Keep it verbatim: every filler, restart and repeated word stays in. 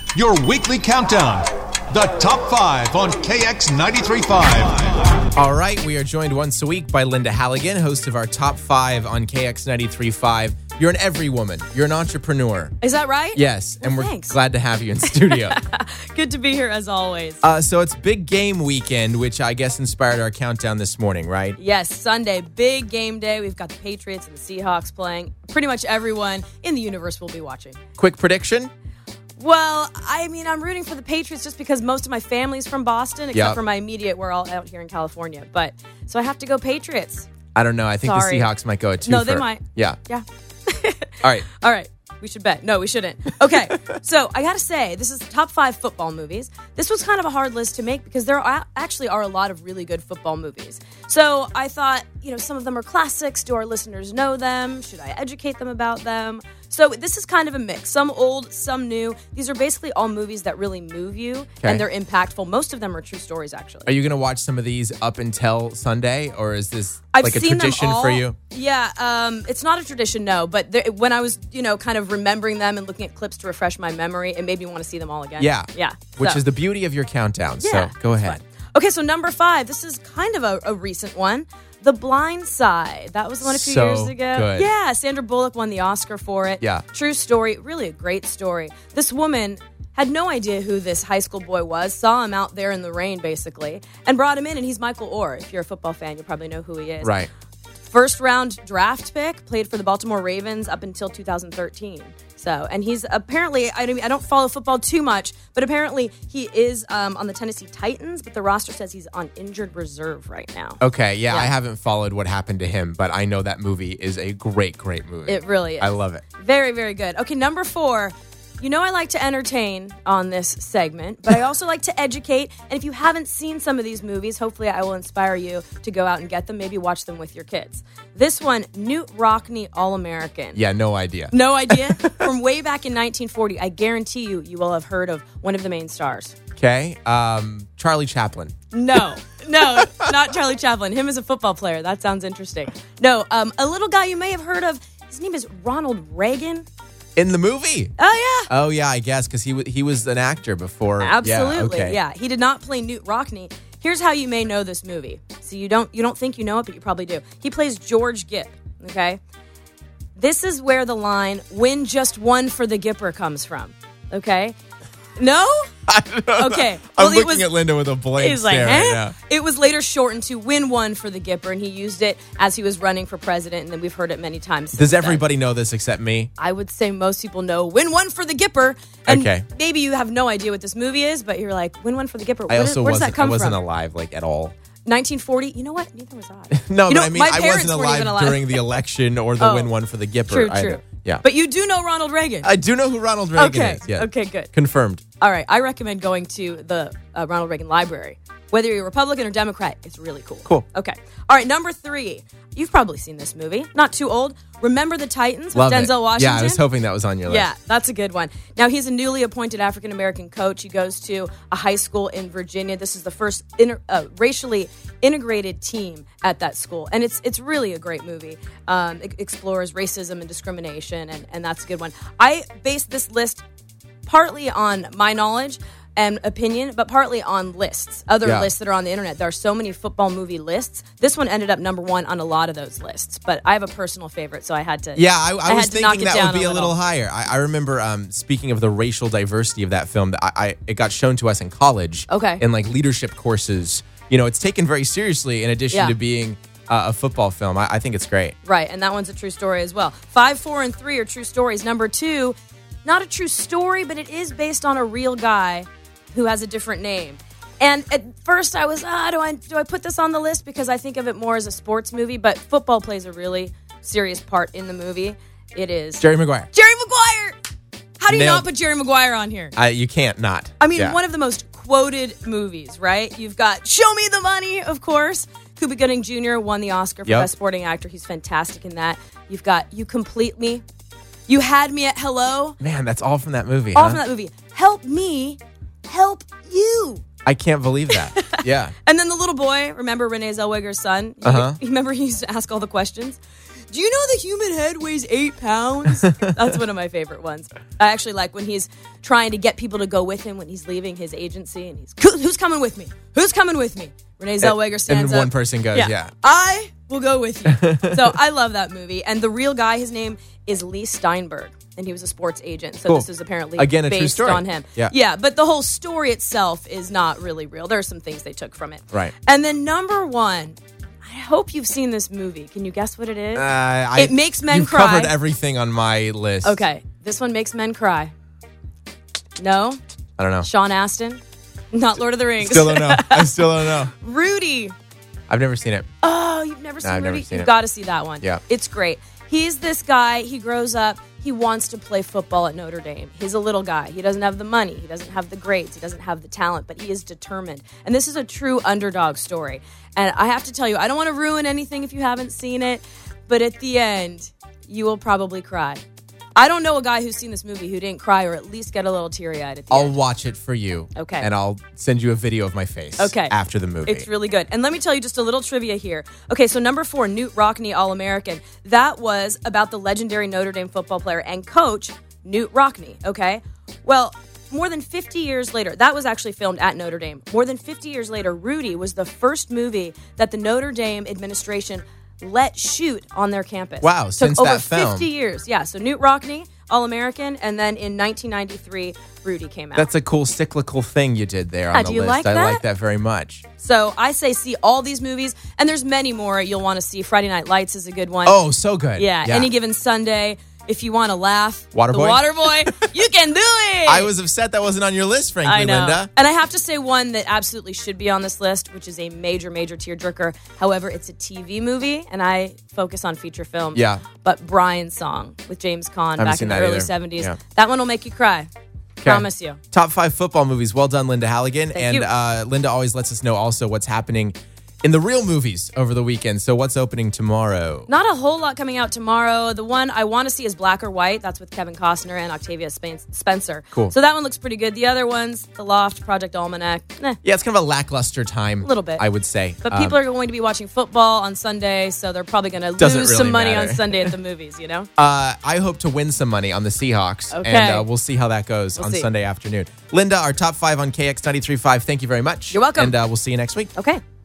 your weekly countdown. The Top five on K X ninety-three point five. All right, we are joined once a week by Linda Halligan, host of our Top five on K X ninety-three point five. You're an every woman. You're an entrepreneur. Is that right? Yes, Well, and we're thanks. glad to have you in studio. Good to be here as always. uh, so it's big game weekend, which I guess inspired our countdown this morning, right? Yes, Sunday, big game day. We've got the Patriots and the Seahawks playing. Pretty much everyone in the universe will be watching. Quick prediction? Well, I mean, I'm rooting for the Patriots just because most of my family's from Boston, except Yep. for my immediate. We're all out here in California. But so I have to go Patriots. I don't know. I think Sorry. the Seahawks might go at two. No, they might. Yeah. Yeah. All right. All right. We should bet. No, we shouldn't. Okay. So I got to say, this is top five football movies. This was kind of a hard list to make because there are, actually are a lot of really good football movies. So I thought, you know, some of them are classics. Do our listeners know them? Should I educate them about them? So this is kind of a mix. Some old, some new. These are basically all movies that really move you, Okay. and they're impactful. Most of them are true stories, actually. Are you going to watch some of these up until Sunday, or is this I've like a seen tradition them all. for you? Yeah, um, it's not a tradition, no. But there, when I was, you know, kind of remembering them and looking at clips to refresh my memory, it made me want to see them all again. Yeah. Yeah. Which So, is the beauty of your countdown. yeah, so go it's ahead. fun. Okay, so number five. This is kind of a, a recent one. The Blind Side. That was one a few So years ago. good. Yeah, Sandra Bullock won the Oscar for it. Yeah. True story. Really a great story. This woman had no idea who this high school boy was, saw him out there in the rain, basically, and brought him in, and he's Michael Orr. If you're a football fan, you probably know who he is. Right. First round draft pick, played for the Baltimore Ravens up until two thousand thirteen. So, and he's apparently, I don't, I don't follow football too much, but apparently he is um, on the Tennessee Titans, but the roster says he's on injured reserve right now. Okay, yeah, Yeah. I haven't followed what happened to him, but I know that movie is a great, great movie. It really is. I love it. Very, very good. Okay, number four. You know I like to entertain on this segment, but I also like to educate. And if you haven't seen some of these movies, hopefully I will inspire you to go out and get them. Maybe watch them with your kids. This one, Newt Rockne, All-American. Yeah, no idea. No idea? From way back in nineteen forty, I guarantee you, you will have heard of one of the main stars. Okay, um, Charlie Chaplin. No, no, not Charlie Chaplin. Him as a football player. That sounds interesting. No, um, a little guy you may have heard of. His name is Ronald Reagan. In the movie? Oh, yeah. Oh, yeah, I guess, because he, w- he was an actor before. Absolutely, Yeah, okay. yeah. He did not play Newt Rockne. Here's how you may know this movie. So you don't you don't think you know it, but you probably do. He plays George Gipp, okay? This is where the line, win just one for the Gipper, comes from, okay? No? I don't know. Okay. I'm Well, it looking was- at Linda with a blank He's like, stare eh? right now. It was later shortened to win one for the Gipper, and he used it as he was running for president, and then we've heard it many times. Does since then. everybody know this except me? I would say most people know win one for the Gipper. And Okay. maybe you have no idea what this movie is, but you're like, win one for the Gipper. I Where, also does, where does wasn't, that come I wasn't from? alive, like, at all. nineteen forty? You know what? Neither was I. No, You but know, I mean, my I parents wasn't weren't alive even alive. during the election or the Oh. win one for the Gipper. True, either. true. Yeah. But you do know Ronald Reagan. I do know who Ronald Reagan okay. is. Yeah. Okay, good. Confirmed. All right. I recommend going to the uh, Ronald Reagan Library. Whether you're Republican or Democrat, it's really cool. Cool. Okay. All right. Number three. You've probably seen this movie. Not too old. Remember the Titans with Love Denzel it. Washington? Yeah, I was hoping that was on your list. Yeah, that's a good one. Now, he's a newly appointed African-American coach. He goes to a high school in Virginia. This is the first inter- uh, racially integrated team at that school. And it's it's really a great movie. Um, it explores racism and discrimination, and, and that's a good one. I based this list partly on my knowledge and opinion, but partly on lists, other Yeah. lists that are on the internet. There are so many football movie lists. This one ended up number one on a lot of those lists, but I have a personal favorite, so I had to. Yeah, I, I, I was had to knock thinking it that down would be a a little little. higher. I, I remember, um, speaking of the racial diversity of that film, that I, I it got shown to us in college. Okay. In like leadership courses. You know, it's taken very seriously in addition Yeah. to being uh, a football film. I, I think it's great. Right, and that one's a true story as well. Five, four, and three are true stories. Number two, not a true story, but it is based on a real guy who has a different name. And at first I was, ah, do I do I put this on the list because I think of it more as a sports movie, but football plays a really serious part in the movie. It is Jerry Maguire. Jerry Maguire. How do you Nailed- not put Jerry Maguire on here? I, you can't not. I mean, Yeah. one of the most quoted movies, right? You've got Show Me the Money, of course. Cuba Gooding Junior won the Oscar for Yep. Best Supporting Actor. He's fantastic in that. You've got You Complete Me. You Had Me at Hello. Man, that's all from that movie. All huh? from that movie. Help Me, Help You. I can't believe that. Yeah. And then the little boy, remember Renee Zellweger's son? You- Uh-huh. you remember he used to ask all the questions? Do you know the human head weighs eight pounds? That's one of my favorite ones. I actually like when he's trying to get people to go with him when he's leaving his agency, and he's, who's coming with me? Who's coming with me? Renee Zellweger stands and up. one person goes, yeah. yeah. I will go with you. So I love that movie. And the real guy, his name is Lee Steinberg, and he was a sports agent. So cool. this is apparently Again, a based true story. on him. Yeah. yeah, but the whole story itself is not really real. There are some things they took from it. Right. And then number one, I hope you've seen this movie. Can you guess what it is? Uh, I, it makes men you've cry. You've covered everything on my list. Okay, this one makes men cry. No? I don't know. Sean Astin? Not Lord of the Rings. Still don't know. I still don't know. Rudy. I've never seen it. Oh, you've never No, seen I've Rudy? never seen You've it. got to see that one. Yeah. It's great. He's this guy. He grows up. He wants to play football at Notre Dame. He's a little guy. He doesn't have the money. He doesn't have the grades. He doesn't have the talent, but he is determined. And this is a true underdog story. And I have to tell you, I don't want to ruin anything if you haven't seen it, but at the end, you will probably cry. I don't know a guy who's seen this movie who didn't cry or at least get a little teary-eyed at the I'll end. watch it for you. Okay. And I'll send you a video of my face. Okay. After the movie. It's really good. And let me tell you just a little trivia here. Okay, so number four, Newt Rockne, All-American. That was about the legendary Notre Dame football player and coach, Newt Rockne, okay? Well, more than fifty years later, that was actually filmed at Notre Dame. More than fifty years later, Rudy was the first movie that the Notre Dame administration let shoot on their campus. Wow, Took since over that film. fifty years. Yeah, so Newt Rockne, All-American, and then in nineteen ninety-three, Rudy came out. That's a cool cyclical thing you did there Yeah, on the do you list. like I that? like that very much. So I say see all these movies, and there's many more you'll want to see. Friday Night Lights is a good one. Oh, so good. yeah, Any Given Sunday. If you want to laugh, Waterboy? The Waterboy, you can do it. I was upset that wasn't on your list, frankly, I know. Linda. And I have to say one that absolutely should be on this list, which is a major, major tearjerker. However, it's a T V movie, and I focus on feature films. Yeah. But Brian's Song with James Caan Haven't back seen in the that early either. seventies. Yeah. That one will make you cry. Promise you. Top five football movies. Well done, Linda Halligan. Thank and you. Uh, Linda always lets us know also what's happening in the real movies over the weekend. So what's opening tomorrow? Not a whole lot coming out tomorrow. The one I want to see is Black or White. That's with Kevin Costner and Octavia Spen- Spencer. Cool. So that one looks pretty good. The other ones, The Loft, Project Almanac, eh, Yeah, it's kind of a lackluster time. a little bit. I would say. But Um, people are going to be watching football on Sunday, so they're probably going to Doesn't lose really some money matter. on Sunday at the movies, you know? Uh, I hope to win some money on the Seahawks. Okay. And uh, we'll see how that goes We'll on see. Sunday afternoon. Linda, our top five on K X ninety-three point five. Thank you very much. You're welcome. And uh, we'll see you next week. Okay.